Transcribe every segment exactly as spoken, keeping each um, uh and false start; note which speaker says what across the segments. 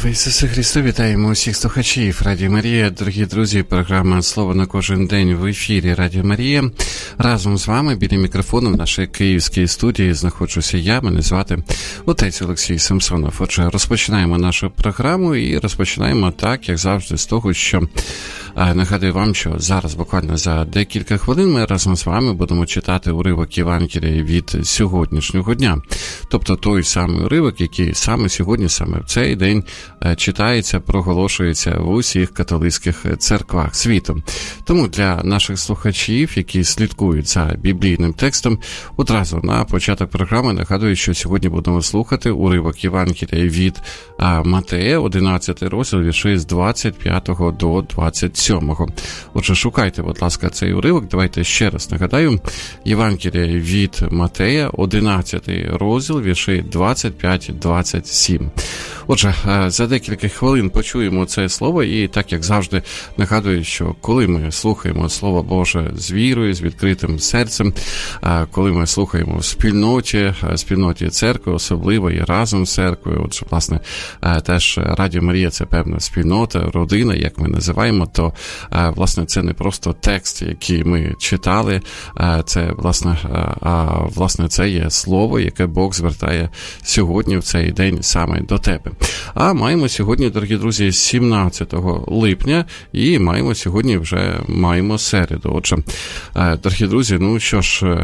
Speaker 1: Слава Ісусу Христу! Вітаємо усіх слухачів Радіо Марія. Дорогі друзі, програма «Слово на кожен день» в ефірі Радіо Марія. Разом з вами біля мікрофону в нашій київській студії знаходжуся я, мене звати отець Олексій Самсонов. Отже, розпочинаємо нашу програму і розпочинаємо так, як завжди, з того, що нагадую вам, що зараз буквально за декілька хвилин ми разом з вами будемо читати уривок Євангелія від сьогоднішнього дня. Тобто той самий уривок, який саме сьогодні, саме в цей день читається, проголошується в усіх католицьких церквах світу. Тому для наших слухачів, які слідкують за біблійним текстом, одразу на початок програми нагадую, що сьогодні будемо слухати уривок Євангелія від Матея, одинадцятий розділ, вірші з двадцять п'ятого до двадцять сьомого. Отже, шукайте, будь ласка, цей уривок. Давайте ще раз нагадаю. Євангелія від Матея, одинадцятий розділ, вірші двадцять п'ять двадцять сім. Отже, за декілька хвилин почуємо це слово, і так, як завжди, нагадую, що коли ми слухаємо Слово Боже з вірою, з відкритим серцем, коли ми слухаємо в спільноті, спільноті церкви, особливо і разом з церквою, отже, власне, теж Радіо Марія – це певна спільнота, родина, як ми називаємо, то, власне, це не просто текст, який ми читали, це, власне, а, власне, це є слово, яке Бог звертає сьогодні, в цей день, саме до тебе. А маємо сьогодні, дорогі друзі, сімнадцятого липня, і маємо сьогодні вже маємо середу. Отже, дорогі друзі, ну що ж,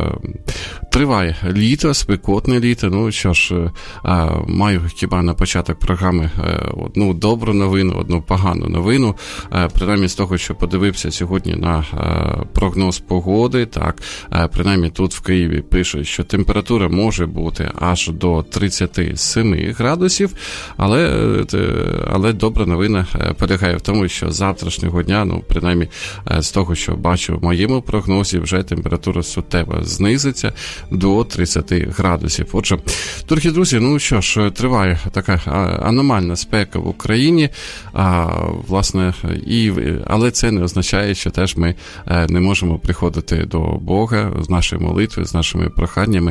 Speaker 1: триває літо, спекотне літо. Ну що ж, маю хіба на початок програми одну добру новину, одну погану новину. Принаймні з того, що подивився сьогодні на прогноз погоди, так, принаймні тут в Києві пишуть, що температура може бути аж до тридцять сім градусів, але, але добра новина полягає в тому, що з завтрашнього дня, ну, принаймні з того, що бачу в моєму прогнозі, вже температура суттєво знизиться до тридцять градусів. Отже, дорогі друзі, ну що ж, триває така аномальна спека в Україні, а, власне, і, але це не означає, що теж ми не можемо приходити до Бога з нашої молитви, з нашими проханнями.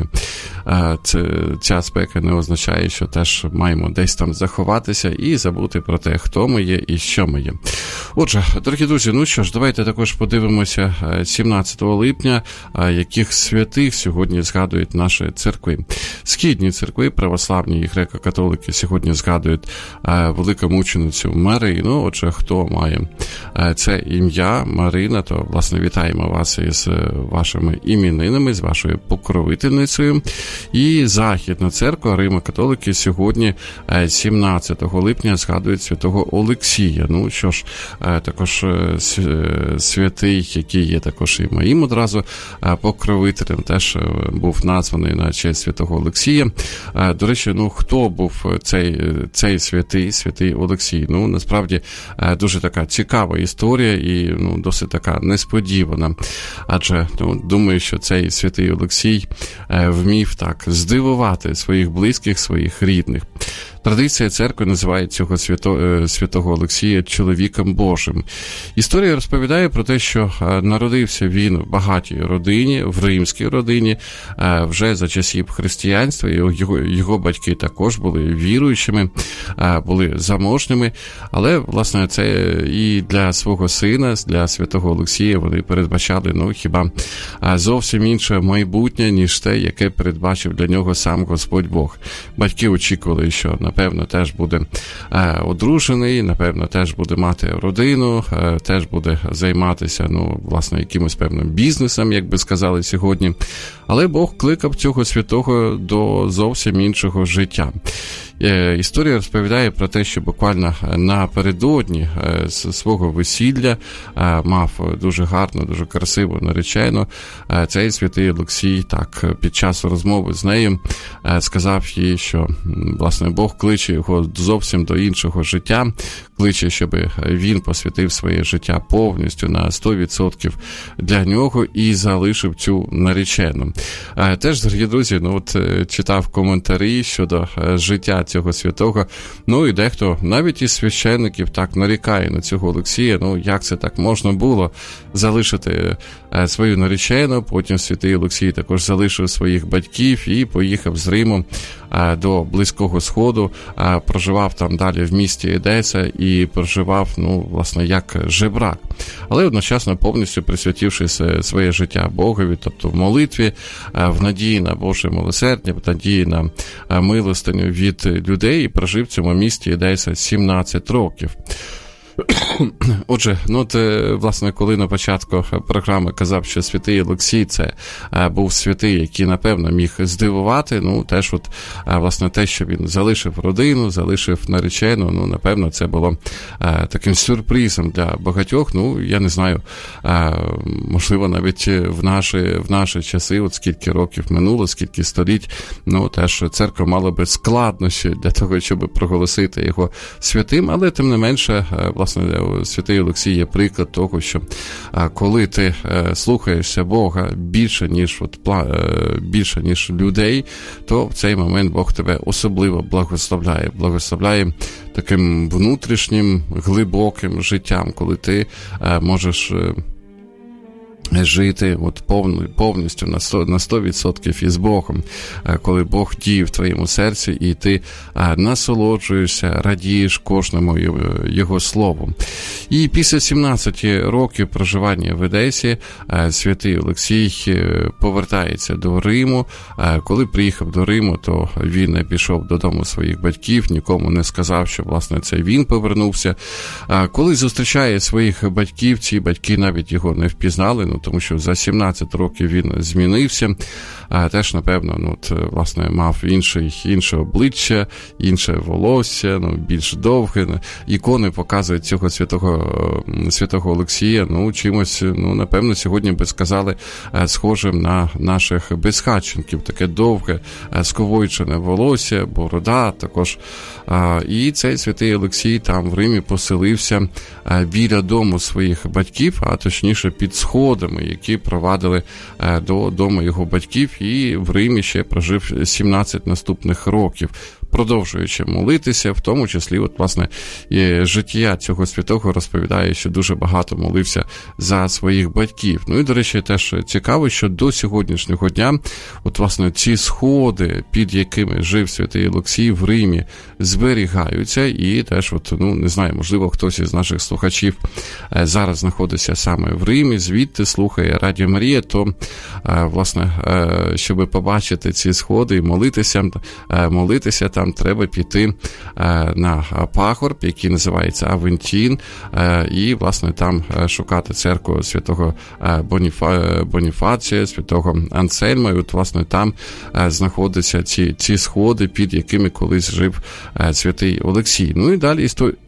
Speaker 1: Це, ця спека не означає, що теж маємо десь там заховатися і забути про те, хто ми є і що ми є. Отже, дорогі друзі, ну що ж, давайте також подивимося сімнадцятого липня, яких святих сьогодні згадують наші церкви. Східні церкви, православні і греко-католики, сьогодні згадують великомученицю Марину. Отже, хто має це ім'я Марина, то, власне, вітаємо вас із вашими іменинами, з вашою покровительницею. І Західна церква, Римо-католики, сьогодні сімнадцятого липня згадують святого Олексія. Ну що ж, також святий, який є також і моїм одразу покровителем, теж був названий на честь святого Олексія. До речі, ну хто був цей, цей святий, святий Олексій? Ну, насправді, дуже така цікава історія і, ну, досить така несподівана. Адже, ну, думаю, що цей святий Олексій вмів так здивувати своїх близьких, своїх рідних. Традиція церкви називає цього свято, святого Олексія чоловіком Божим. Історія розповідає про те, що народився він в багатій родині, в римській родині, вже за часів християнства. Його, його батьки також були віруючими, були заможними, але, власне, це і для свого сина, для святого Олексія вони передбачали, ну, хіба зовсім інше майбутнє, ніж те, яке передбачив для нього сам Господь Бог. Батьки очікували, що, напевно, теж буде е, одружений, напевно, теж буде мати родину, е, теж буде займатися, ну, власне, якимось певним бізнесом, як би сказали сьогодні. Але Бог кликав цього святого до зовсім іншого життя. Е, історія розповідає про те, що буквально напередодні е, свого весілля е, мав дуже гарну, дуже красиву наречену. Е, цей святий Олексій, так, під час розмови з нею е, сказав їй, що, власне, Бог кличе його зовсім до іншого життя, кличе, щоб він посвятив своє життя повністю на сто відсотків для нього і залишив цю наречену. Е, теж, дорогі друзі, ну от читав коментарі щодо життя цього святого, ну і дехто, навіть із священників, так нарікає на цього Олексія, ну як це так можна було залишити свою наречену, потім святий Олексій також залишив своїх батьків і поїхав з Риму до Близького Сходу, проживав там далі в місті Едеса і проживав, ну, власне, як жебрак. Але одночасно повністю присвятивши своє життя Богові, тобто в молитві, в надії на Боже милосердя, в надії на милостиню від людей, і прожив в цьому місті Едеса сімнадцять років. Отже, ну от, власне, коли на початку програми казав, що святий Олексій це був святий, який, напевно, міг здивувати, ну, теж от, власне, те, що він залишив родину, залишив наречену, ну, напевно, це було таким сюрпризом для багатьох, ну, я не знаю, можливо, навіть в наші, в наші часи, от скільки років минуло, скільки століть, ну, теж церква мала би складнощі для того, щоб проголосити його святим, але, тим не менше, власне, святий Олексій є приклад того, що коли ти слухаєшся Бога більше, ніж, от, більше, ніж людей, то в цей момент Бог тебе особливо благословляє. Благословляє таким внутрішнім, глибоким життям, коли ти можеш жити от повну, повністю на сто, на сто відсотків із Богом, коли Бог діє в твоєму серці, і ти насолоджуєшся, радієш кожному Його слову. І після сімнадцяти років проживання в Едесі святий Олексій повертається до Риму. Коли приїхав до Риму, то він не пішов додому своїх батьків, нікому не сказав, що, власне, це він повернувся. Коли зустрічає своїх батьків, ці батьки навіть його не впізнали, ну, тому що за сімнадцять років він змінився, а теж, напевно, ну, от, власне, мав інше, інше обличчя, інше волосся, ну, більш довге. Ікони показують цього святого, святого Олексія, ну, чимось, ну, напевно, сьогодні би сказали, схожим на наших безхатченків. Таке довге, сковойчене волосся, борода також. І цей святий Олексій там в Римі поселився біля дому своїх батьків, а точніше під сходами, які провадили до дому його батьків, і в Римі ще прожив сімнадцять наступних років, продовжуючи молитися, в тому числі, от, власне, життя цього святого розповідає, що дуже багато молився за своїх батьків. Ну і, до речі, теж цікаво, що до сьогоднішнього дня, от, власне, ці сходи, під якими жив святий Олексій в Римі, зберігаються, і теж, от, ну, не знаю, можливо, хтось із наших слухачів зараз знаходиться саме в Римі, звідти слухає Радіо Марія, то, власне, щоб побачити ці сходи і молитися, молитися, там треба піти на пагорб, який називається Авентін, і, власне, там шукати церкву святого Боніфа... Боніфація, святого Ансельма, і, от, власне, там знаходяться ці, ці сходи, під якими колись жив святий Олексій. Ну і далі історія...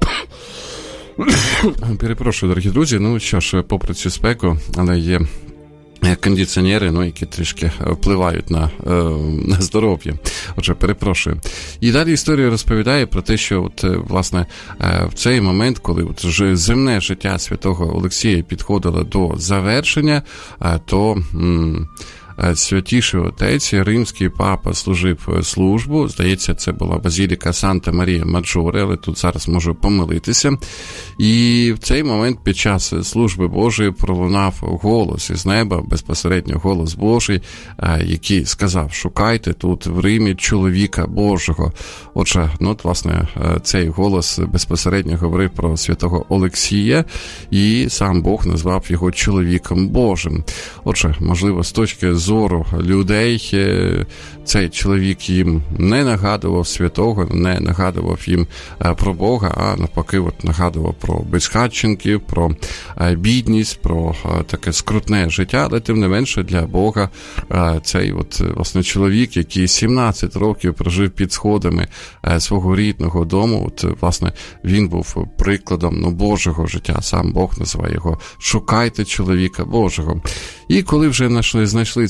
Speaker 1: Перепрошую, дорогі друзі, ну що ж, попри цю спеку, але є кондиціонери, ну, які трішки впливають на, на здоров'я. Отже, перепрошую. І далі історія розповідає про те, що, от, власне, в цей момент, коли от вже земне життя святого Олексія підходило до завершення, то... М- Святіший отець, римський папа, служив службу. Здається, це була базіліка Санта Марія Маджоре, але тут зараз можу помилитися. І в цей момент під час служби Божої пролунав голос із неба, безпосередньо голос Божий, який сказав: шукайте тут в Римі чоловіка Божого. Отже, ну, от, власне, цей голос безпосередньо говорив про святого Олексія, і сам Бог назвав його чоловіком Божим. Отже, можливо, з точки зору людей цей чоловік їм не нагадував святого, не нагадував їм про Бога, а навпаки от нагадував про безхатченків, про бідність, про таке скрутне життя, але тим не менше для Бога цей от, власне, чоловік, який сімнадцять років прожив під сходами свого рідного дому, от, власне, він був прикладом, ну, Божого життя. Сам Бог називає його «шукайте чоловіка Божого». І коли вже знайшли, знайшли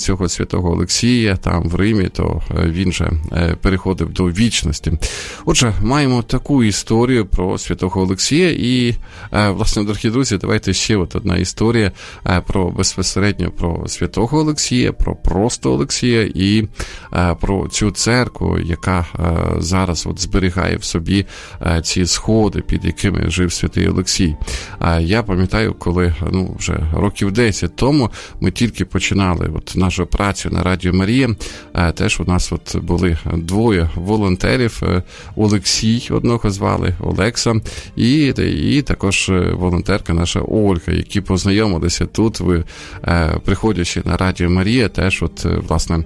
Speaker 1: цього святого Олексія там в Римі, то він же переходив до вічності. Отже, маємо таку історію про святого Олексія і, власне, дорогі друзі, давайте ще от одна історія про безпосередньо про святого Олексія, про просто Олексія і про цю церкву, яка зараз от зберігає в собі ці сходи, під якими жив святий Олексій. Я пам'ятаю, коли, ну, вже років десять тому ми тільки починали от нашу працю на Радіо Марія, теж у нас от були двоє волонтерів, Олексій одного звали, Олекса, і, і також волонтерка наша Ольга, які познайомилися тут, ви, приходячи на Радіо Марія, теж от, власне,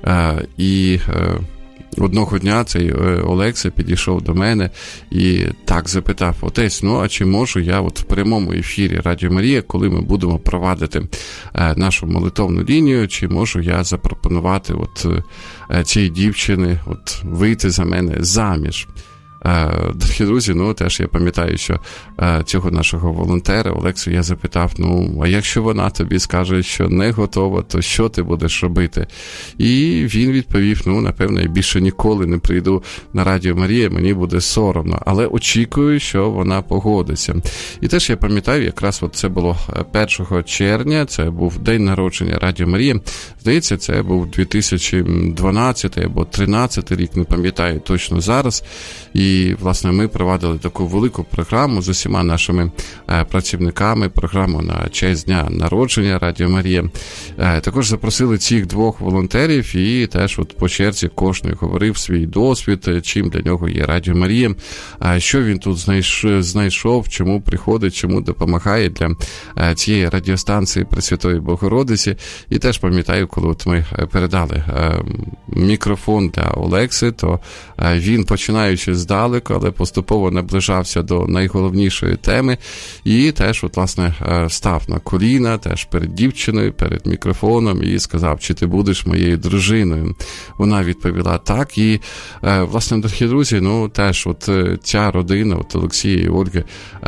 Speaker 1: і одного дня цей Олекса підійшов до мене і так запитав: отець, ну а чи можу я от в прямому ефірі Радіо Марія, коли ми будемо провадити нашу молитовну лінію, чи можу я запропонувати от цій дівчині от вийти за мене заміж? Дорогі друзі, ну теж я пам'ятаю, що цього нашого волонтера Олексу я запитав: ну, а якщо вона тобі скаже, що не готова, то що ти будеш робити? І він відповів: ну, напевно, я більше ніколи не прийду на Радіо Марія, мені буде соромно, але очікую, що вона погодиться. І теж я пам'ятаю, якраз от це було першого червня, це був день народження Радіо Марія. Здається, це був дві тисячі дванадцятий або тринадцятий рік, не пам'ятаю точно зараз. І, власне, ми провадили таку велику програму з усіма нашими е, працівниками, програму на честь дня народження Радіо Марія. Е, також запросили цих двох волонтерів і теж от по черзі кожний говорив свій досвід, чим для нього є Радіо Марія, е, що він тут знайшов, знайшов, чому приходить, чому допомагає для е, цієї радіостанції Пресвятої Богородиці. І теж пам'ятаю, коли от ми передали е, мікрофон для Олекси, то е, він, починаючи здалеку, але поступово наближався до найголовнішої теми і теж, от, власне, став на коліна, теж перед дівчиною, перед мікрофоном і сказав: чи ти будеш моєю дружиною? Вона відповіла так. І, власне, дорогі друзі, ну, теж от ця родина, от Олексія і Ольги,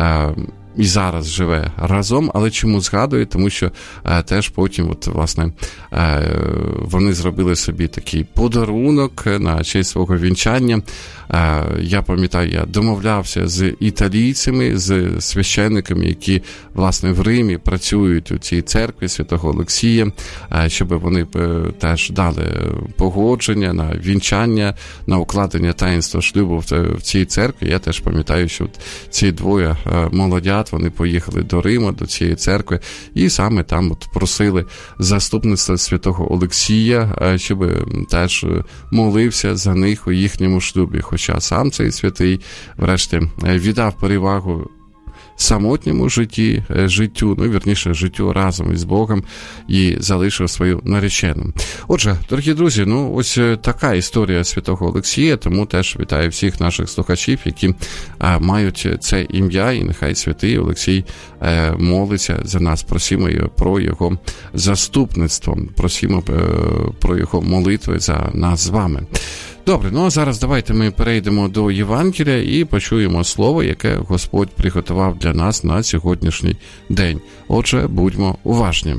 Speaker 1: і зараз живе разом, але чому згадую? Тому що е, теж потім, от, власне, е, вони зробили собі такий подарунок на честь свого вінчання. Е, я пам'ятаю, я домовлявся з італійцями, з священниками, які, власне, в Римі працюють у цій церкві Святого Олексія, е, щоб вони е, теж дали погодження на вінчання, на укладення таїнства шлюбу в, в цій церкві. Я теж пам'ятаю, що ці двоє е, молодят, вони поїхали до Риму, до цієї церкви, і саме там от просили заступництва святого Олексія, щоб теж молився за них у їхньому шлюбі. Хоча сам цей святий, врешті, віддав перевагу самотньому житті, життю, ну, вірніше, життю разом із Богом і залишив свою наречену. Отже, дорогі друзі, ну, ось така історія святого Олексія, тому теж вітаю всіх наших слухачів, які а, мають це ім'я, і нехай святий Олексій а, молиться за нас, просимо про його заступництво, просимо про його молитви за нас з вами. Добре, ну а зараз давайте ми перейдемо до Євангелія і почуємо слово, яке Господь приготував для нас на сьогоднішній день. Отже, будьмо уважні.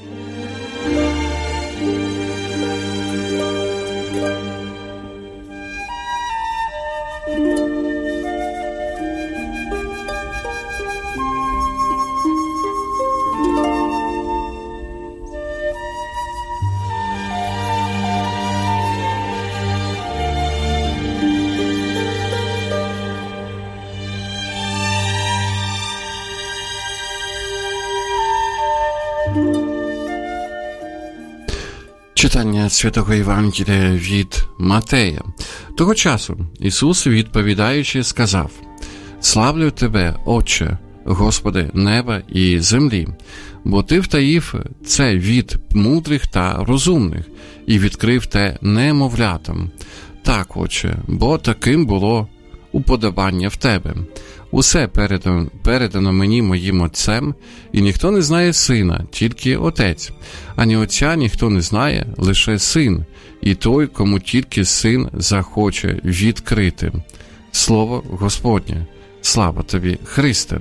Speaker 1: Читання Святого Євангелія від Матея. Того часу Ісус, відповідаючи, сказав: «Славлю Тебе, Отче, Господи неба і землі, бо Ти втаїв це від мудрих та розумних і відкрив те немовлятам. Так, Отче, бо таким було уподобання в Тебе. Усе передано, передано мені моїм Отцем, і ніхто не знає Сина, тільки Отець. Ані Отця ніхто не знає, лише Син, і той, кому тільки Син захоче відкрити». Слово Господнє. Слава Тобі, Христе!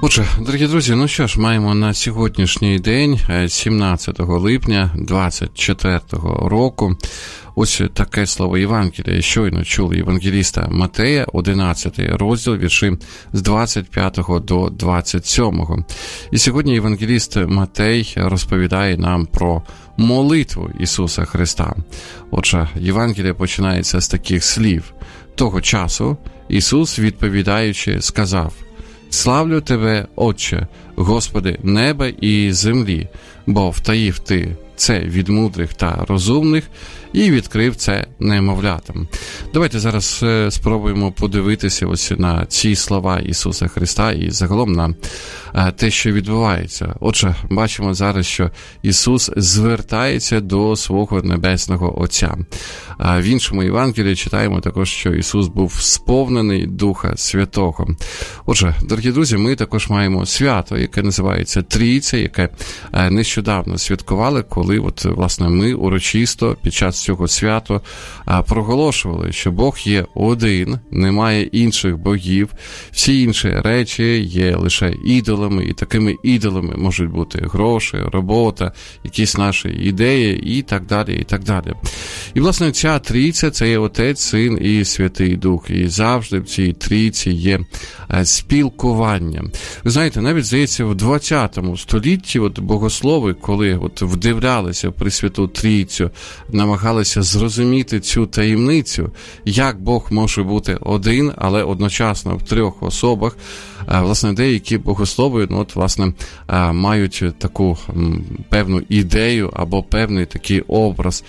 Speaker 1: Отже, дорогі друзі, ну що ж, маємо на сьогоднішній день, сімнадцятого липня двадцять четвертого року, ось таке слово Євангелія. Щойно чули євангеліста Матея, одинадцятий розділ, вірші з двадцять п'ятого до двадцять сьомого. І сьогодні євангеліст Матей розповідає нам про молитву Ісуса Христа. Отже, Євангеліє починається з таких слів. Того часу Ісус, відповідаючи, сказав: «Славлю Тебе, Отче, Господи, неба і землі, бо втаїв Ти це від мудрих та розумних і відкрив це немовлятам». Давайте зараз спробуємо подивитися ось на ці слова Ісуса Христа і загалом на те, що відбувається. Отже, бачимо зараз, що Ісус звертається до свого Небесного Отця. В іншому Євангелії читаємо також, що Ісус був сповнений Духа Святого. Отже, дорогі друзі, ми також маємо свято, яке називається Трійця, яке нещодавно святкували, коли от, власне, ми урочисто під час цього свята проголошували, що Бог є один, немає інших богів, всі інші речі є лише ідолами, і такими ідолами можуть бути гроші, робота, якісь наші ідеї і так далі, і так далі. І, власне, ця трійця – це є Отець, Син і Святий Дух. І завжди в цій трійці є спілкування. Ви знаєте, навіть, здається, в двадцятому столітті от богослови, коли от вдивлялися в Пресвяту Трійцю, намагалися зрозуміти цю таємницю, як Бог може бути один, але одночасно в трьох особах. Власне, деякі богослови, ну, от, власне, мають таку певну ідею або певний такий образ,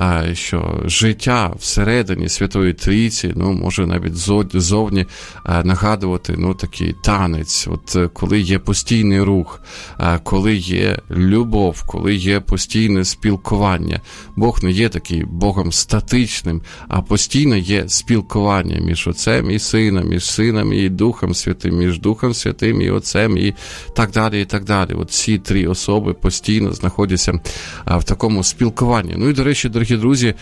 Speaker 1: що життя всередині Святої Трійці, ну, може навіть зовні нагадувати, ну, такий танець, от коли є постійний рух, коли є любов, коли є постійне спілкування. Бог не є такий Богом статичним, а постійно є спілкування між Отцем і Сином, між Сином і Духом Святим, між Духом Святим і Отцем і так далі, і так далі. От ці три особи постійно знаходяться в такому спілкуванні. Ну і, до речі, дорогі друзі,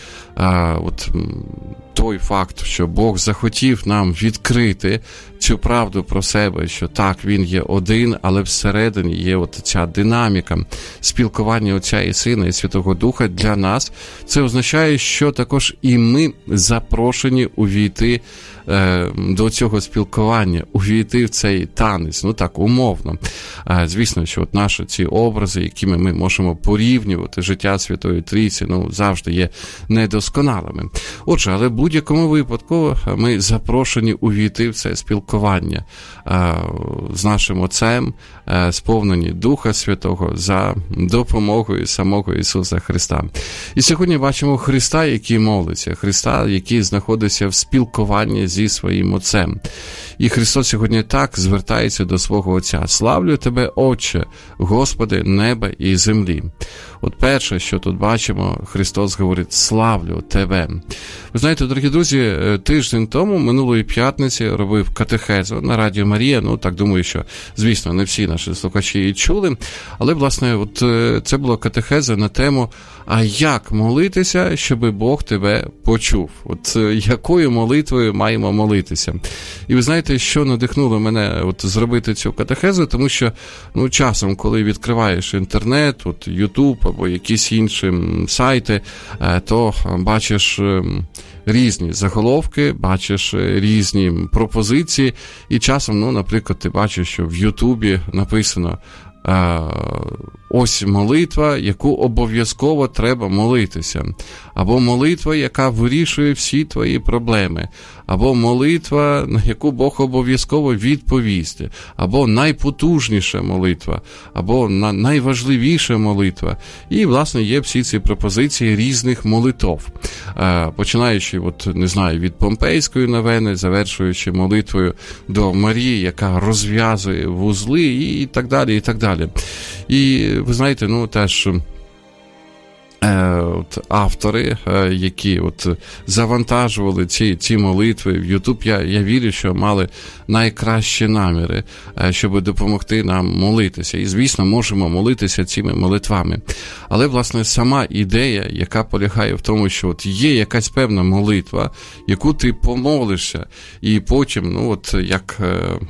Speaker 1: от той факт, що Бог захотів нам відкрити цю правду про себе, що так, Він є один, але всередині є от ця динаміка спілкування Отця і Сина і Святого Духа для нас, це означає, що також і ми запрошені увійти е, до цього спілкування, увійти в цей танець, ну так, умовно. Е, звісно, що от наші ці образи, якими ми можемо порівнювати життя Святої Трійці, ну, завжди є недосконалими. Отже, але в будь-якому випадку ми запрошені увійти в це спілкування е, з нашим Отцем, е, сповнені Духа Святого за допомогою самого Ісуса Христа. І сьогодні бачимо Христа, який молиться, Христа, який знаходиться в спілкуванні зі своїм Отцем. І Христос сьогодні так звертається до свого Отця: «Славлю Тебе, Отче, Господи, неба і землі». От перше, що тут бачимо, Христос говорить: «Славлю Тебе». Ви знаєте, дорогі друзі, тиждень тому, минулої п'ятниці, робив катехезу на Радіо Марія. Ну, так думаю, що, звісно, не всі наші слухачі її чули. Але, власне, от це була катехеза на тему: а як молитися, щоб Бог тебе почув? От якою молитвою маємо молитися? І ви знаєте, що надихнуло мене от зробити цю катехезу? Тому що, ну, часом, коли відкриваєш інтернет, от Ютуб або якісь інші сайти, то бачиш різні заголовки, бачиш різні пропозиції, і часом, ну, наприклад, ти бачиш, що в Ютубі написано: ось молитва, яку обов'язково треба молитися. Або молитва, яка вирішує всі твої проблеми. Або молитва, на яку Бог обов'язково відповість. Або найпотужніша молитва. Або найважливіша молитва. І, власне, є всі ці пропозиції різних молитов. Починаючи, от, не знаю, від Помпейської новени, завершуючи молитвою до Марії, яка розв'язує вузли, і так далі, і так далі. І ви знаєте, ну, теж От, автори, які от завантажували ці, ці молитви в YouTube, я, я вірю, що мали найкращі наміри, щоб допомогти нам молитися. І, звісно, можемо молитися цими молитвами. Але, власне, сама ідея, яка полягає в тому, що от є якась певна молитва, яку ти помолишся, і потім, ну, от, як е,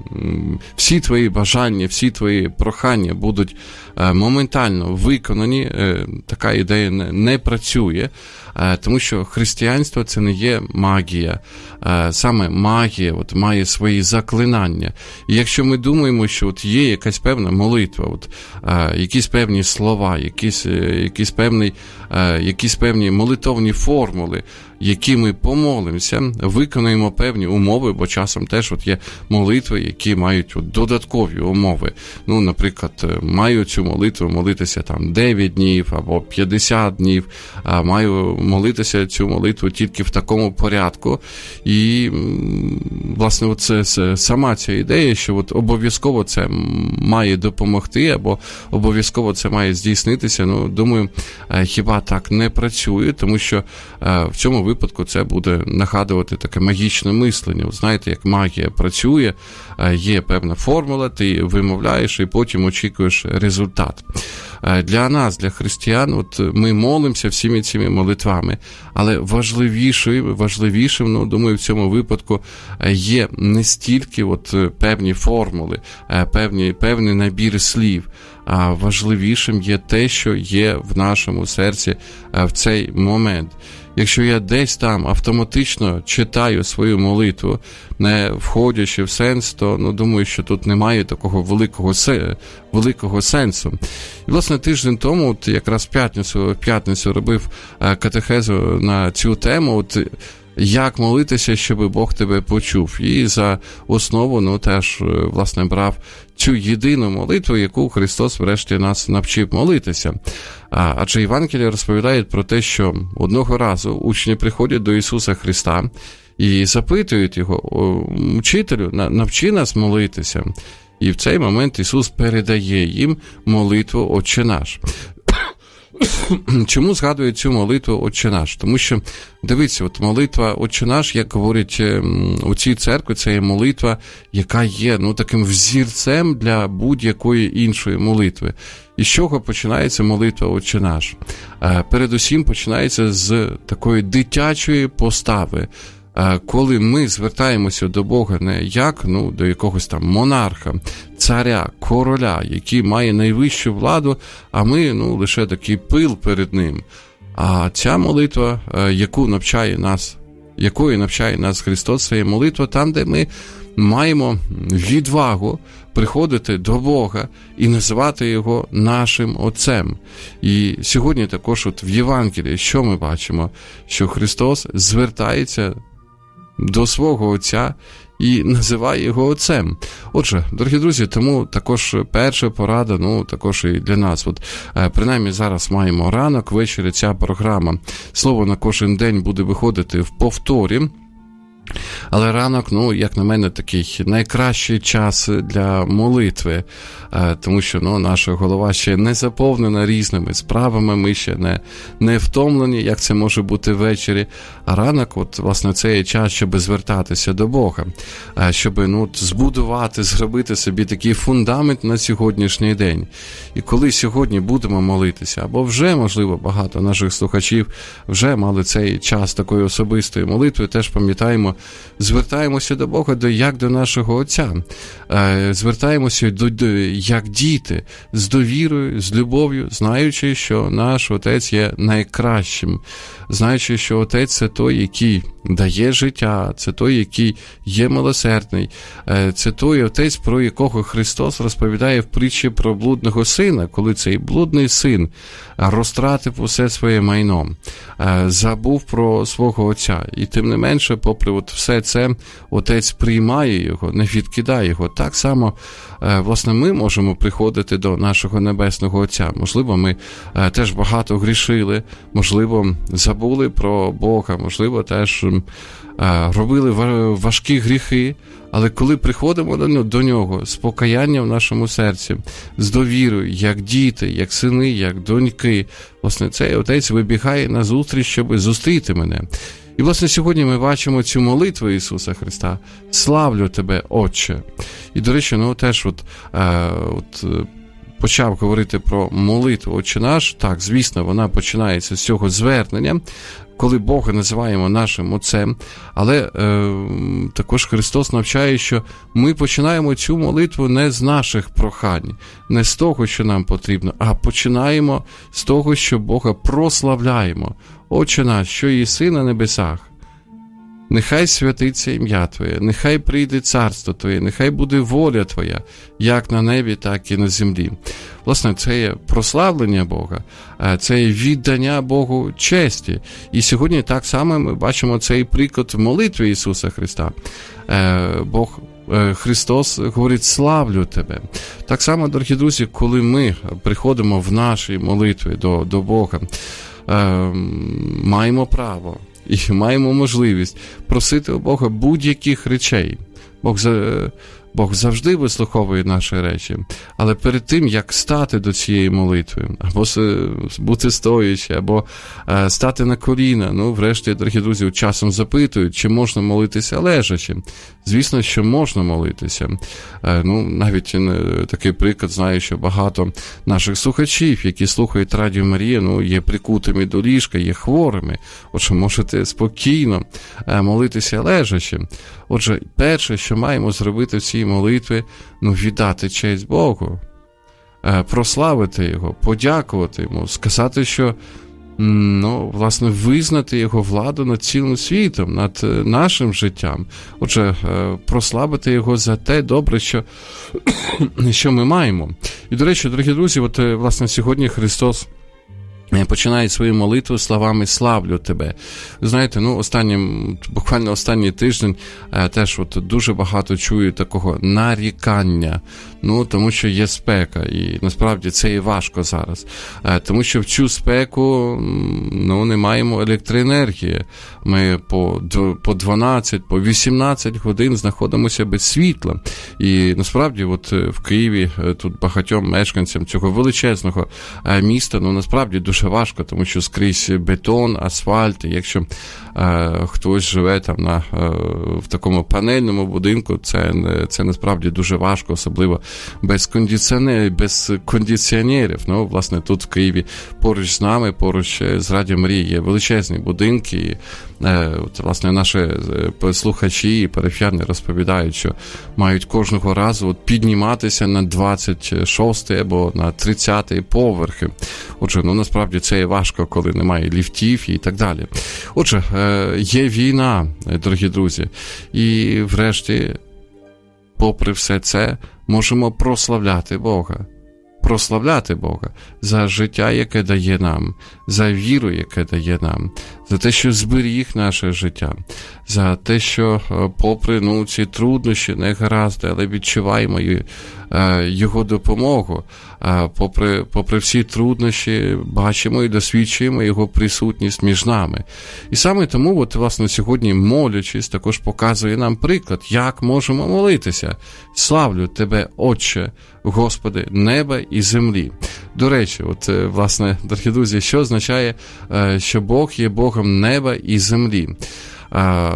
Speaker 1: всі твої бажання, всі твої прохання будуть е, моментально виконані, е, така ідея не, не працює, е, тому що християнство – це не є магія. Е, саме магія от, має свої заклинання. І якщо ми думаємо, що от є якась певна молитва, от, е, якісь певні слова, якісь, е, якісь, певний, е, якісь певні молитовні формули, які ми помолимося, виконуємо певні умови, бо часом теж от є молитви, які мають от додаткові умови. Ну, наприклад, маю цю молитву молитися там дев'ять днів або п'ятдесят днів, а маю молитися цю молитву тільки в такому порядку. І, власне, от це, сама ця ідея, що от обов'язково це має допомогти або обов'язково це має здійснитися, ну, думаю, хіба так не працює, тому що в цьому випадку це буде нагадувати таке магічне мислення. Знаєте, як магія працює, є певна формула, ти вимовляєш і потім очікуєш результат. Для нас, для християн, от ми молимося всіми цими молитвами, але важливішим, важливішим, ну, думаю, в цьому випадку є не стільки от певні формули, певні, певний набір слів, а важливішим є те, що є в нашому серці в цей момент. Якщо я десь там автоматично читаю свою молитву, не входячи в сенс, то, ну, думаю, що тут немає такого великого, великого сенсу. І, власне, тиждень тому, от якраз в п'ятницю, в п'ятницю робив катехезу на цю тему, от як молитися, щоб Бог тебе почув. І за основу, ну, теж, власне, брав цю єдину молитву, яку Христос врешті нас навчив молитися. Адже Євангелія розповідає про те, що одного разу учні приходять до Ісуса Христа і запитують Його: «Учителю, навчи нас молитися». І в цей момент Ісус передає їм молитву «Отче наш». Чому згадує цю молитву «Отче наш»? Тому що, дивіться, от молитва «Отче наш», як говорять у цій церкві, це є молитва, яка є, ну, таким взірцем для будь-якої іншої молитви. І з чого починається молитва «Отче наш»? Передусім починається з такої дитячої постави. Коли ми звертаємося до Бога не як, ну, до якогось там монарха, царя, короля, який має найвищу владу, а ми, ну, лише такий пил перед ним. А ця молитва, яку навчає нас, якої навчає нас Христос, це є молитва там, де ми маємо відвагу приходити до Бога і називати Його нашим Отцем. І сьогодні також от в Євангелії, що ми бачимо? Що Христос звертається до свого Отця і називає Його Отцем. Отже, дорогі друзі, тому також перша порада, ну, також і для нас. От, принаймні, зараз маємо ранок, ввечері ця програма «Слово на кожен день» буде виходити в повторі. Але ранок, ну, як на мене, такий найкращий час для молитви, тому що, ну, наша голова ще не заповнена різними справами, ми ще не, не втомлені, як це може бути ввечері. А ранок, от, власне, це є час, щоб звертатися до Бога, щоб, ну, збудувати, зробити собі такий фундамент на сьогоднішній день. І коли сьогодні будемо молитися, або вже, можливо, багато наших слухачів вже мали цей час такої особистої молитви, теж пам'ятаємо, звертаємося до Бога до, як до нашого Отця. Звертаємося до, до, як діти, з довірою, з любов'ю, знаючи, що наш Отець є найкращим. Знаючи, що Отець – це той, який дає життя, це той, який є милосердний, це той Отець, про якого Христос розповідає в притчі про блудного сина, коли цей блудний син розтратив усе своє майно, забув про свого Отця. І тим не менше, попри от все це, Отець приймає його, не відкидає його. Так само, власне, ми можемо приходити до нашого Небесного Отця. Можливо, ми теж багато грішили, можливо, забули про Бога, можливо, теж можемо, робили важкі гріхи, але коли приходимо до нього з покаянням в нашому серці, з довірою, як діти, як сини, як доньки, власне, цей Отець вибігає на зустріч, щоб зустріти мене. І, власне, сьогодні ми бачимо цю молитву Ісуса Христа. «Славлю Тебе, Отче». І, до речі, ну, теж от, е, от почав говорити про молитву «Отче наш». Так, звісно, вона починається з цього звернення, коли Бога називаємо нашим Отцем, але е, також Христос навчає, що ми починаємо цю молитву не з наших прохань, не з того, що нам потрібно, а починаємо з того, що Бога прославляємо. «Отче наш, що єси на небесах, нехай святиться ім'я Твоє, нехай прийде царство Твоє, нехай буде воля Твоя, як на небі, так і на землі». Власне, це є прославлення Бога, це є віддання Богу честі. І сьогодні так само ми бачимо цей приклад в молитві Ісуса Христа. Бог, Христос говорить «славлю Тебе». Так само, дорогі друзі, коли ми приходимо в нашій молитві до, до Бога, маємо право і маємо можливість просити у Бога будь-яких речей. Бог, Бог завжди вислуховує наші речі, але перед тим, як стати до цієї молитви, або бути стоячи, або стати на коліна, ну, врешті, дорогі друзі, часом запитують, чи можна молитися лежачи. Звісно, що можна молитися. Ну, навіть такий приклад, знаю, що багато наших слухачів, які слухають Радіо Марія, ну, є прикутими до ліжка, є хворими. Отже, можете спокійно молитися лежачи. Отже, перше, що маємо зробити в цій молитві, ну, віддати честь Богу, прославити Його, подякувати Йому, сказати, що, ну, власне, визнати Його владу над цілим світом, над нашим життям. Отже, прославити Його за те добре, що, що ми маємо. І, до речі, дорогі друзі, от, власне, сьогодні Христос починає свою молитву словами «славлю Тебе». Ви знаєте, ну, останнім, буквально останній тиждень теж от дуже багато чую такого нарікання, ну, тому що є спека, і насправді це і важко зараз, тому що в цю спеку, ну, не маємо електроенергії, ми по, по дванадцять, по вісімнадцять годин знаходимося без світла, і насправді от в Києві тут багатьом мешканцям цього величезного міста, ну, насправді дуже важко, тому що скрізь бетон, асфальт, і якщо е, хтось живе там на, е, в такому панельному будинку, це, це насправді дуже важко, особливо без кондиціонерів, без кондиціонерів. Ну, власне, тут в Києві поруч з нами, поруч з Радіо Марії є величезні будинки, і е, от, власне, наші слухачі і парафіяни розповідають, що мають кожного разу от, підніматися на двадцять шостий або на тридцятий поверхи. Отже, ну, насправді це є важко, коли немає ліфтів і так далі. Отже, є війна, дорогі друзі, і врешті, попри все це, можемо прославляти Бога. Прославляти Бога за життя, яке дає нам, за віру, яке дає нам, за те, що зберіг наше життя, за те, що попри, ну, ці труднощі, негаразди, але відчуваємо Його допомогу, попри, попри всі труднощі, бачимо і досвідчуємо Його присутність між нами. І саме тому, от, власне, сьогодні, молячись, також показує нам приклад, як можемо молитися. «Славлю Тебе, Отче, Господи, неба і землі». До речі, от, власне, дорогі друзі, що означає, що Бог є Богом неба і землі? А,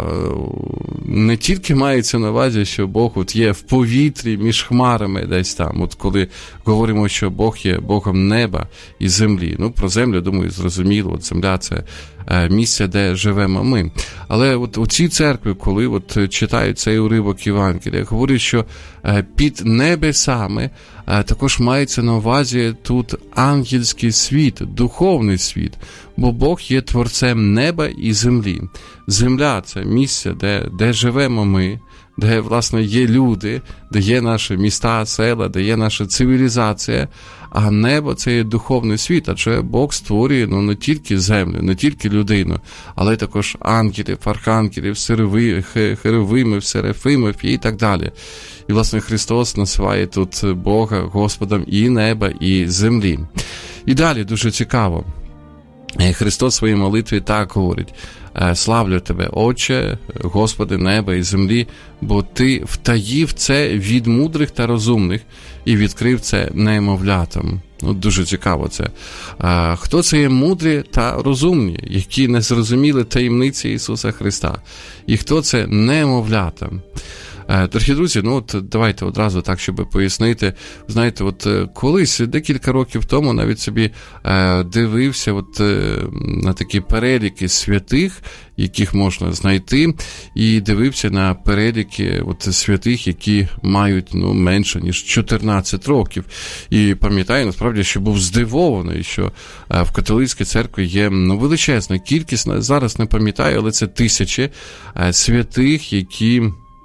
Speaker 1: не тільки мається на увазі, що Бог от є в повітрі між хмарами десь там, от коли говоримо, що Бог є Богом неба і землі. Ну, про землю, думаю, зрозуміло, от земля – це місце, де живемо ми. Але от у цій церкві, коли от читають цей уривок Євангелія, говорять, що під небесами також мається на увазі тут ангельський світ, духовний світ, бо Бог є творцем неба і землі. Земля – це місце, де, де живемо ми, де, власне, є люди, де є наші міста, села, де є наша цивілізація, а небо – це є духовний світ, адже Бог створює, ну, не тільки землю, не тільки людину, але також ангелів, архангелів, херовимів, серафимів і так далі. І, власне, Христос називає тут Бога Господом і неба, і землі. І далі дуже цікаво. Христос в своїй молитві так говорить: «Славлю тебе, Отче, Господи неба і землі, бо ти втаїв це від мудрих та розумних і відкрив це немовлятам». Ну, дуже цікаво це. А, хто це є мудрі та розумні, які не зрозуміли таємниці Ісуса Христа? І хто це немовлята? Дорогі друзі, ну от давайте одразу так, щоб пояснити. Знаєте, от колись, декілька років тому, навіть собі е, дивився от, е, на такі переліки святих, яких можна знайти, і дивився на переліки от, святих, які мають ну, менше, ніж чотирнадцять років. І пам'ятаю, насправді, що був здивований, що е, в католицькій церкві є ну, величезна кількість, зараз не пам'ятаю, але це тисячі е, святих, які...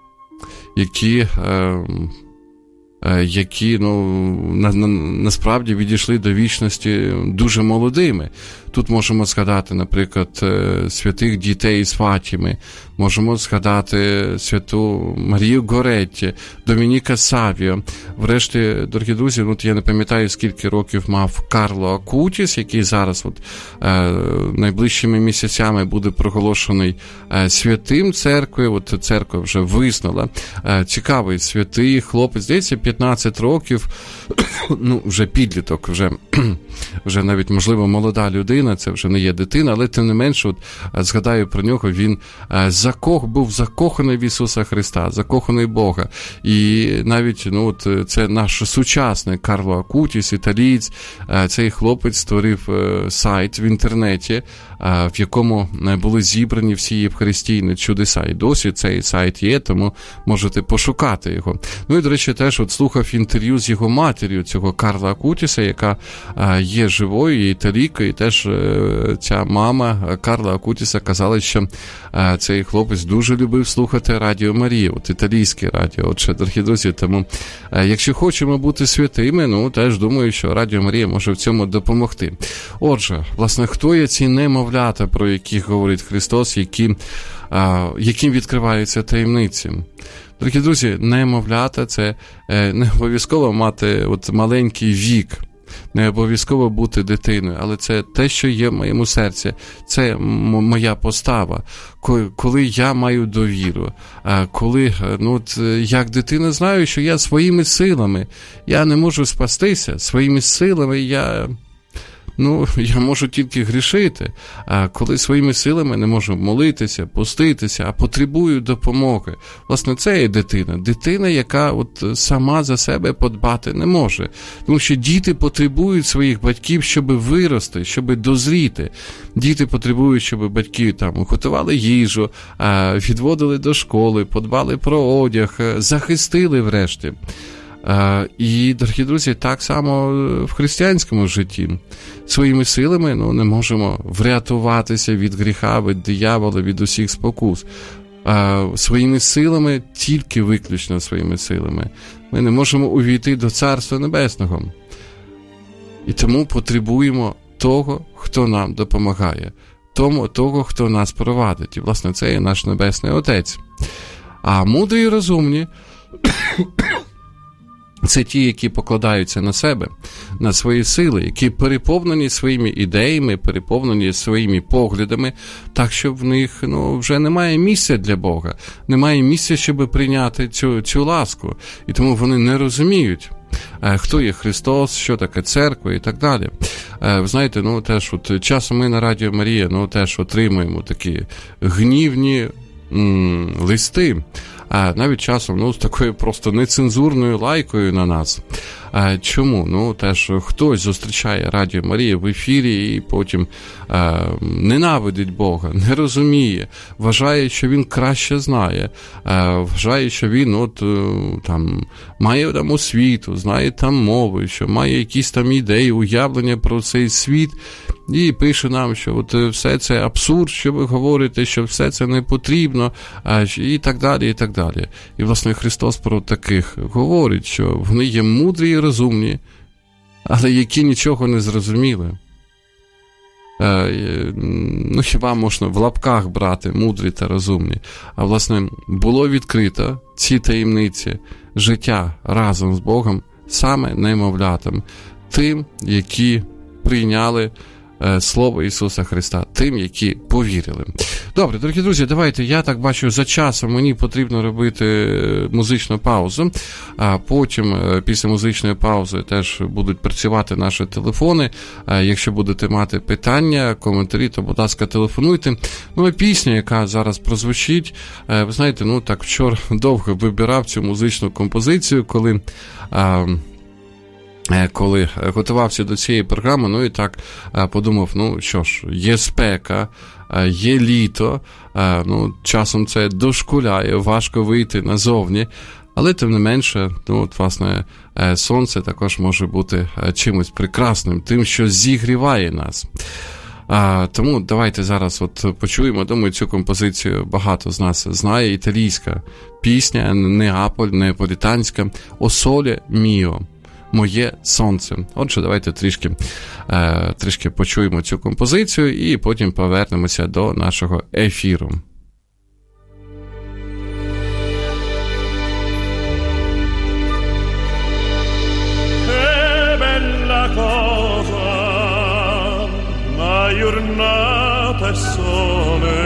Speaker 1: які, е, е, які ну, на, на, насправді відійшли до вічності дуже молодими. Тут можемо згадати, наприклад, святих дітей з Фатіми, можемо згадати святу Марію Горетті, Домініка Савіо. Врешті, дорогі друзі, ну, я не пам'ятаю, скільки років мав Карло Акутіс, який зараз от, е, найближчими місяцями буде проголошений е, святим церквою. От церква вже визнала. Е, цікавий святий хлопець, здається, п'ятнадцять років, ну, вже підліток, вже, вже навіть, можливо, молода людина, це вже не є дитина, але тим не менше, от, згадаю про нього, він закох, був закоханий в Ісуса Христа, закоханий в Бога. І навіть ну, от, це наш сучасник Карло Акутіс, італієць, цей хлопець створив сайт в інтернеті, в якому були зібрані всі євхаристійні чудеса. І досі цей сайт є, тому можете пошукати його. Ну і, до речі, теж от слухав інтерв'ю з його матір'ю, цього Карла Акутіса, яка є живою, є італійкою, і теж ця мама Карла Акутіса казала, що цей хлопець дуже любив слухати Радіо Марія, от італійське радіо. Отже, дорогі друзі, тому якщо хочемо бути святими, ну теж думаю, що Радіо Марія може в цьому допомогти. Отже, власне, хто є ці немовлята, про яких говорить Христос, які, яким відкриваються таємниці? Дорогі друзі, немовлята – це не обов'язково мати от маленький вік, не обов'язково бути дитиною, але це те, що є в моєму серці, це моя постава, коли я маю довіру, коли, ну, от, як дитина знаю, що я своїми силами, я не можу спастися, своїми силами я... Ну, я можу тільки грішити, а коли своїми силами не можу молитися, поститися, а потребую допомоги. Власне, це є дитина. Дитина, яка от сама за себе подбати не може. Тому що діти потребують своїх батьків, щоб вирости, щоб дозріти. Діти потребують, щоб батьки там готували їжу, відводили до школи, подбали про одяг, захистили врешті. Uh, і, дорогі друзі, так само в християнському житті. Своїми силами ну, не можемо врятуватися від гріха, від диявола, від усіх спокус. Uh, своїми силами, тільки виключно своїми силами, ми не можемо увійти до Царства Небесного. І тому потребуємо того, хто нам допомагає, тому, того, хто нас провадить. І, власне, це є наш Небесний Отець. А мудрі і розумні це ті, які покладаються на себе, на свої сили, які переповнені своїми ідеями, переповнені своїми поглядами, так що в них ну, вже немає місця для Бога, немає місця, щоб прийняти цю, цю ласку. І тому вони не розуміють, хто є Христос, що таке церква і так далі. Ви знаєте, ну теж от часом ми на Радіо Марія, ну теж отримуємо такі гнівні м- листи, а навіть часом ну, з такою просто нецензурною лайкою на нас. А, чому? Ну, теж хтось зустрічає Радіо Марія в ефірі і потім а, ненавидить Бога, не розуміє, вважає, що він краще знає, а, вважає, що він от, там, має там освіту, знає там мови, що має якісь там ідеї, уявлення про цей світ, і пише нам, що от все це абсурд, що ви говорите, що все це не потрібно, а, і так далі, і так далі. І, власне, Христос про таких говорить, що вони є мудрі і розумні, але які нічого не зрозуміли. Е, ну, хіба можна в лапках брати мудрі та розумні? А, власне, було відкрито ці таємниці життя разом з Богом саме немовлятам, тим, які прийняли Слово Ісуса Христа тим, які повірили. Добре, дорогі друзі, давайте, я так бачу, за часом мені потрібно робити музичну паузу, а потім після музичної паузи теж будуть працювати наші телефони. Якщо будете мати питання, коментарі, то, будь ласка, телефонуйте. Ну і пісня, яка зараз прозвучить, ви знаєте, ну так вчора довго вибирав цю музичну композицію, коли... коли готувався до цієї програми, ну і так подумав, ну що ж, є спека, є літо, ну часом це дошкуляє, важко вийти назовні, але тим не менше, ну от власне сонце також може бути чимось прекрасним, тим, що зігріває нас. А, тому давайте зараз от почуємо, думаю, цю композицію багато з нас знає, італійська пісня, Неаполь, неаполітанська, «О соле міо», «Моє сонце». Отже, давайте трішки, е, трішки почуємо цю композицію і потім повернемося до нашого ефіру.
Speaker 2: Che bella cosa, una giornata e sole,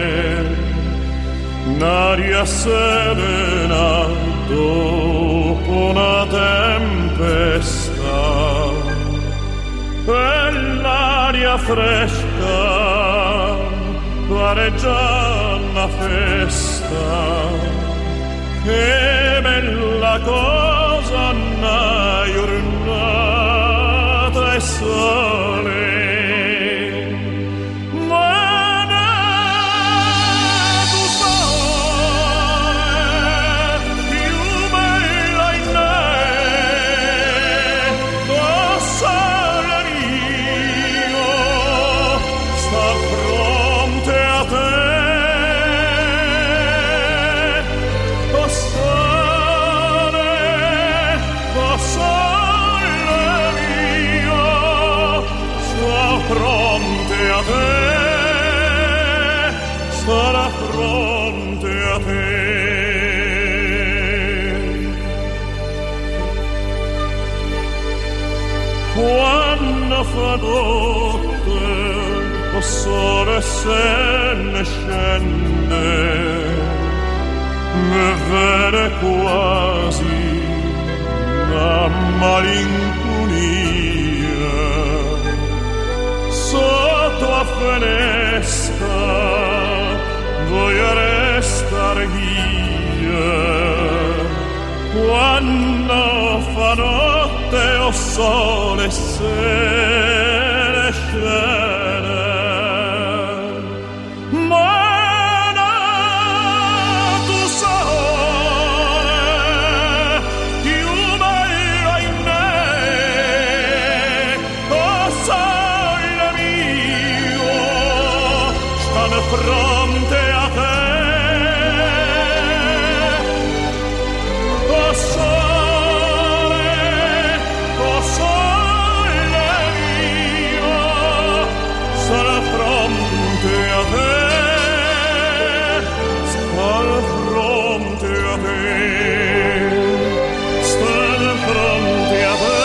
Speaker 2: un'aria serena dopo una tempesta, e l'aria fresca pare già una festa. Che bella cosa, una giornata e sole. Sarà fronte a te. Quando fa notte, o sole se ne scende, mi viene quasi una malinconia. Sotto la finestra voglio restare via. Quando fa notte o sole se ne scende, ma nato sole chiuderà in me. O sole mio, stanno fronte a te. O sole, o sole mio, sarà fronte a te, sarà fronte a te, sarà fronte a te.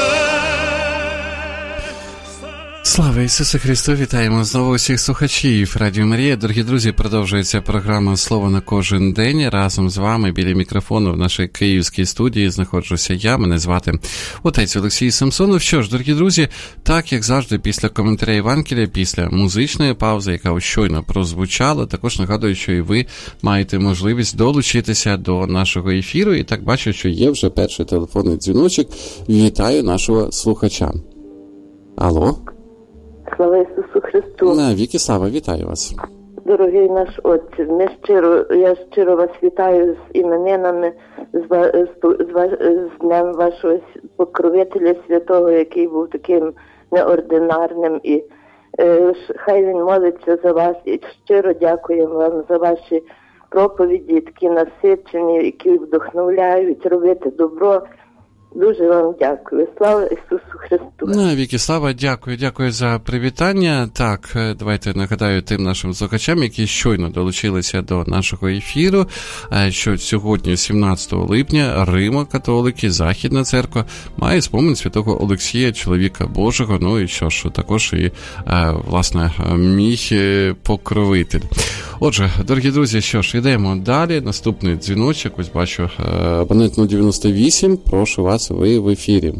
Speaker 1: Слава Ісусу Христу! Вітаємо знову усіх слухачів Радіо Марія. Дорогі друзі, продовжується програма «Слово на кожен день». Разом з вами біля мікрофону в нашій київській студії знаходжуся я. Мене звати отець Олексій Самсонов. Що ж, дорогі друзі, так як завжди після коментаря Євангелія, після музичної паузи, яка щойно прозвучала, також нагадую, що і ви маєте можливість долучитися до нашого ефіру. І так бачу, що є вже перший телефонний дзвіночок. Вітаю нашого слухача. Алло?
Speaker 3: Слава Ісусу Христу.
Speaker 1: На віки слава, вітаю вас.
Speaker 3: Дорогий наш Отче, ми щиро, я щиро вас вітаю з іменинами, з, з, з, з Днем вашого покровителя святого, який був таким неординарним. І е, хай він молиться за вас. І щиро дякуємо вам за ваші проповіді, такі насичені, які вдохновляють робити добро. Дуже вам дякую. Слава Ісусу Христу.
Speaker 1: Ну, Вікі, слава, дякую, дякую за привітання. Так, давайте нагадаю тим нашим слухачам, які щойно долучилися до нашого ефіру, що сьогодні, сімнадцятого липня, Римо-католики, Західна церква, має спомин святого Олексія, чоловіка Божого, ну і що ж, також і, власне, мій покровитель. Отже, дорогі друзі, що ж, йдемо далі. Наступний дзвіночок, ось бачу, абонент нуль дев'яносто вісім, прошу вас, ви в ефірі.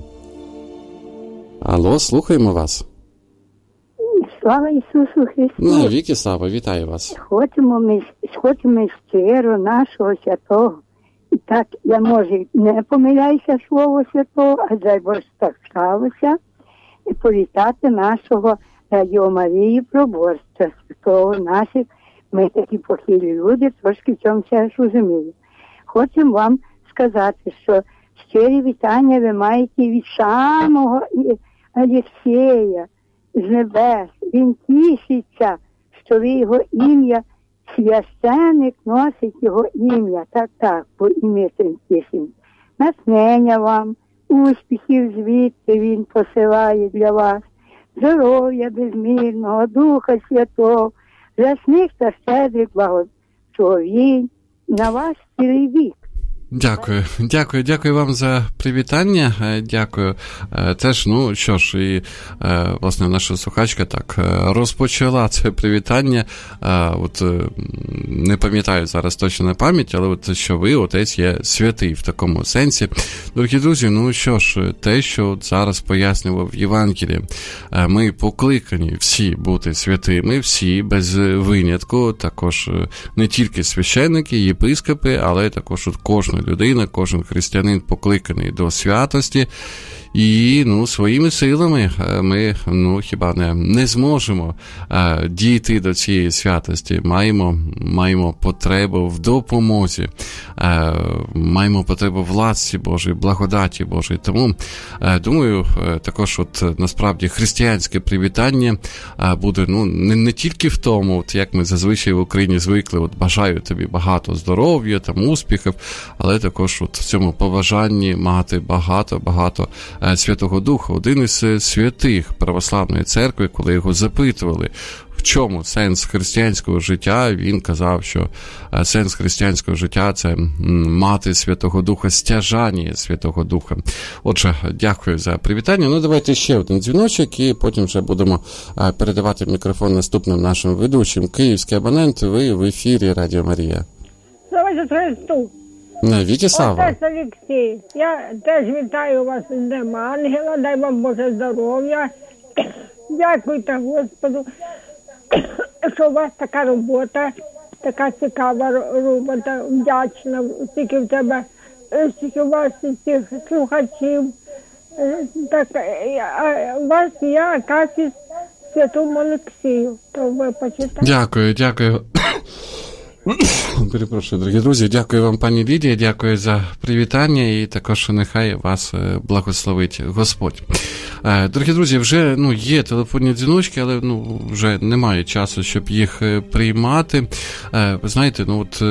Speaker 1: Алло, слухаємо вас.
Speaker 4: Слава Ісусу Христу.
Speaker 1: Ну, Вікі, слава, вітаю вас.
Speaker 4: Хочемо ми, хочемо щиро нашого святого. І так, я, може, не помиляюся слово святого, а дай Боже так сталося, і повітати нашого Радіо Марії Проборця святого наших. Ми такі похилі люди, трошки в цьому все розуміємо. Хочемо вам сказати, що щирі вітання ви маєте від самого Олексія з небес. Він тішиться, що ви його ім'я, священик носить його ім'я. Так, так, по ім'я тішим. Натхнення вам, успіхів звідти він посилає для вас, здоров'я безмірного, Духа Святого, ясних та щедрих благословінь на вас цілий вік.
Speaker 1: Дякую, дякую, дякую вам за привітання, дякую. Теж, ну, що ж, і, власне, наша слухачка так розпочала це привітання, от, не пам'ятаю зараз точно на пам'ять, але от, що ви, отець, є святий в такому сенсі. Дорогі друзі, ну, що ж, те, що от зараз пояснював в Євангелії, ми покликані всі бути святими, всі, без винятку, також не тільки священники, єпископи, але також от кожна людина, кожен християнин покликаний до святості. І, ну, своїми силами ми, ну, хіба не, не зможемо а, дійти до цієї святості. Маємо, маємо потребу в допомозі, а, маємо потребу в ласці Божій, благодаті Божій. Тому, а, думаю, також от насправді християнське привітання а, буде, ну, не, не тільки в тому, от як ми зазвичай в Україні звикли, от бажаю тобі багато здоров'я, там, успіхів, але також от в цьому побажанні мати багато-багато Святого Духа. Один із святих православної церкви, коли його запитували, в чому сенс християнського життя, він казав, що сенс християнського життя – це мати Святого Духа, стяжання Святого Духа. Отже, дякую за привітання. Ну, давайте ще один дзвіночок, і потім вже будемо передавати мікрофон наступним нашим ведучим. Київський абонент, ви в ефірі Радіо Марія.
Speaker 5: Слава Христу!
Speaker 1: Віки, слава.
Speaker 5: Отець Олексій, я теж вітаю вас з Днем Ангела, дай вам Боже здоров'я. Дякуйте Господу, що у вас така робота, така цікава робота, вдячна, стільки в тебе, стільки у вас цих слухачів. Так, у вас є акафіс Святому Олексію, то ви почитайте.
Speaker 1: Дякую, дякую. Перепрошую, дорогі друзі, дякую вам, пані Лідія, дякую за привітання і також нехай вас благословить Господь. Дорогі друзі, вже, ну, є телефонні дзвіночки, але, ну, вже немає часу, щоб їх приймати. Ви знаєте, ну, от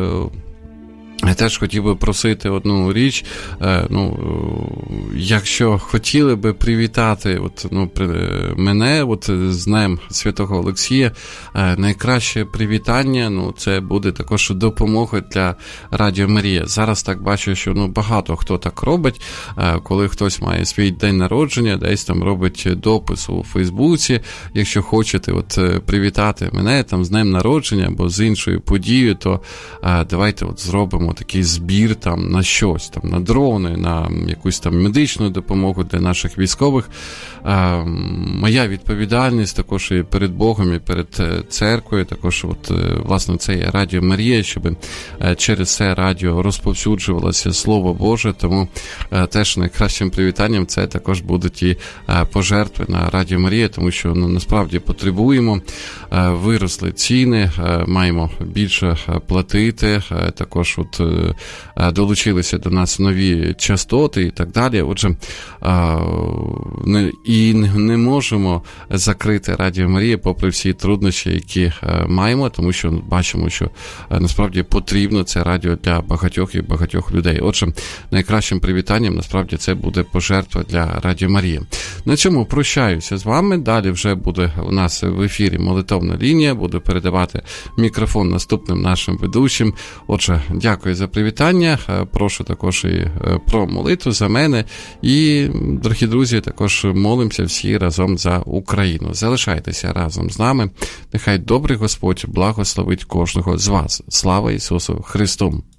Speaker 1: я теж хотів би просити одну річ, ну, якщо хотіли би привітати от, ну, мене от, з Днем Святого Олексія, найкраще привітання, ну, це буде також допомога для Радіо Марія. Зараз так бачу, що, ну, багато хто так робить, коли хтось має свій день народження, десь там робить допис у Фейсбуці, якщо хочете от, привітати мене там з Днем народження або з іншою подією, то давайте от зробимо такий збір там на щось, там на дрони, на якусь там медичну допомогу для наших військових. А, моя відповідальність також і перед Богом, і перед церквою, також от, власне, це є Радіо Марія, щоб через це радіо розповсюджувалося Слово Боже, тому теж найкращим привітанням це також будуть і пожертви на Радіо Марія, тому що, ну, насправді потребуємо, виросли ціни, маємо більше платити, також от тут долучилися до нас нові частоти і так далі. Отже, і не можемо закрити Радіо Марія попри всі труднощі, які маємо, тому що бачимо, що насправді потрібно це радіо для багатьох і багатьох людей. Отже, найкращим привітанням насправді це буде пожертва для Радіо Марія. На цьому прощаюся з вами. Далі вже буде у нас в ефірі молитовна лінія. Буду передавати мікрофон наступним нашим ведучим. Отже, дякую за привітання. Прошу також і про молитву за мене. І, дорогі друзі, також молимося всі разом за Україну. Залишайтеся разом з нами. Нехай добрий Господь благословить кожного з вас. Слава Ісусу Христу!